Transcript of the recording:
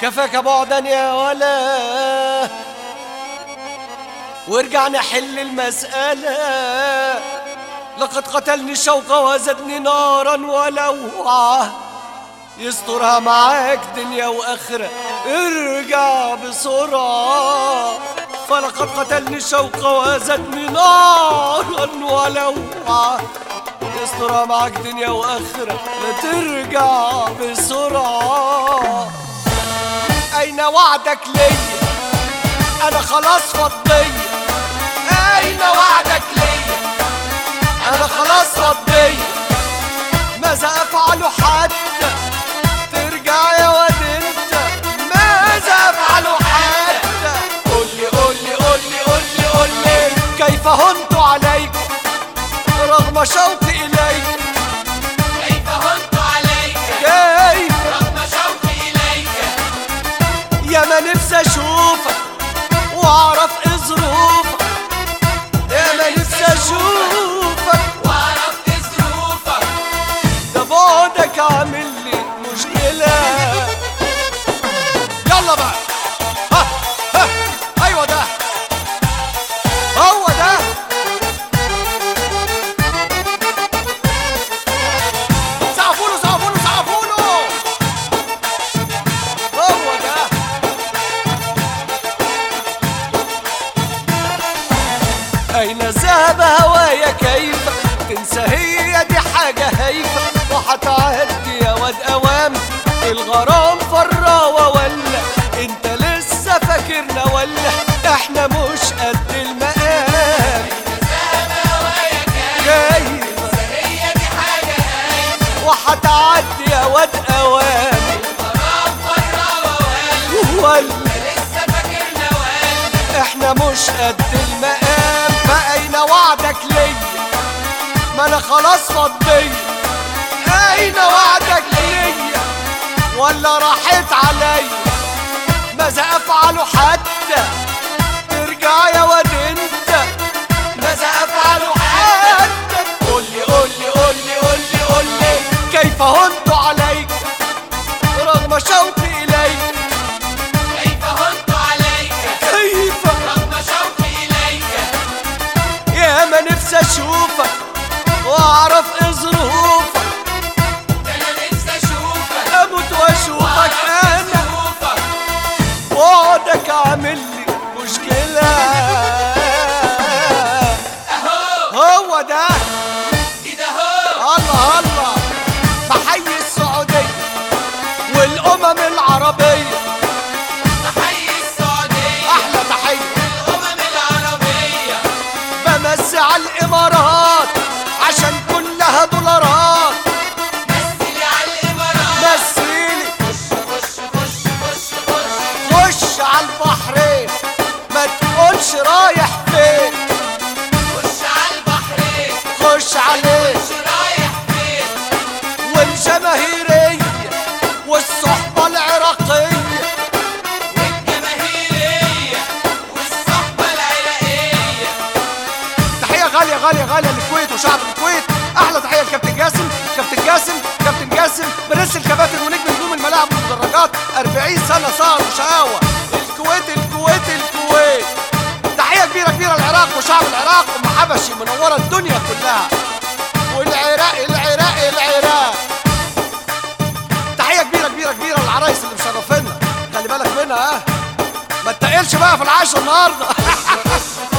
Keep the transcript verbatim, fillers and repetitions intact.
كفاك بعدا يا ولا، وارجع نحل المسألة. لقد قتلني شوقة وزدني نارا ولوعة، يسترها معاك دنيا واخرة، ارجع بسرعة. فلقد قتلني شوقة وزدني نارا ولوعة، يسترها معاك دنيا واخرة، لا ترجع بسرعة. اين وعدك ليا؟ انا خلاص فضية. اين وعدك ليا؟ انا خلاص فضية. ماذا افعل حتى ترجع يا واد انت؟ ماذا افعل حتى؟ قولي قولي قولي قولي قولي كيف هنت عليكم رغم شوقي اليك؟ كيف هنت عليك كيف رغم شوقي اليك؟ يا ما نفسي اشوفك واعرف ايه ظروفك، يا ما نفسي اشوفك واعرف ايه ظروفك. ده بعدك عامل لي مشكلة. يلا بقى، ها ها ايوه ده هو ده. سقفوله سقفوله سقفوله، هو ده. أين ذهب هوايا؟ كيف تنسى؟ هي دي حاجة هايفة وهتعدي يا واد أوام. الغرام فراوة ولا انت لسه فاكرنا؟ ولا احنا مش قد المقام؟ ذهب هوايا كيف هي دي حاجة هايفة وهتعدي يا واد أوام. الغرام فراوة ولا ولا لسه فاكرنا؟ ولا احنا مش قد المقام. فأين وعدك ليا؟ ما انا خلاص فضيت. اين وعدك ليا؟ ولا راحت عليا؟ ماذا افعل حتى ترجع يا واد انت؟ ماذا افعل حتى؟ قولي قولي قولي قولي قولي كيف هنت عليك رغم شوقي اليك؟ كيف هنت عليك كيف رغم شوقي اليك؟ يا ما نفسي اشوفك واعرف ايه ظروفك، انا نفسي اشوفك اموت واشوفك انا. ظروفك. بعدك عامل لي مشكلة. اهو هو ده. كده اهو الله الله. بحيي السعودية والأمم العربية، بحيي السعودية أحلى تحية. الأمم العربية، بمسي على الإمارات عشان كلها دولارات. مثلي على الإمارات. مثيلي خش خش خش خش خش خش على البحرين، ما تقولش رايح فين. خش على البحرين. خش عليه خش رايح فين؟ والجماهيرية والصحبة العراقية. والجماهيرية والصحبة العراقية. تحية غالية غالية غالية للكويت وشعب الكويت. أحلى تحية لكابتن جاسم. كابتن جاسم كابتن جاسم برنس الكباتن ونجم نجوم الملاعب والمدرجات. أربعين سنة سهر وشقاوة. الكويت الكويت الكويت. تحية كبيرة كبيرة للعراق وشعب العراق. أم حبشي منورة الدنيا كلها. والعراق العراق العراق. تحية كبيرة كبيرة كبيرة للعرايس اللي مشرفينا. خلي بالك منها، ها ما تتقلش بقى في العشاء النهارده.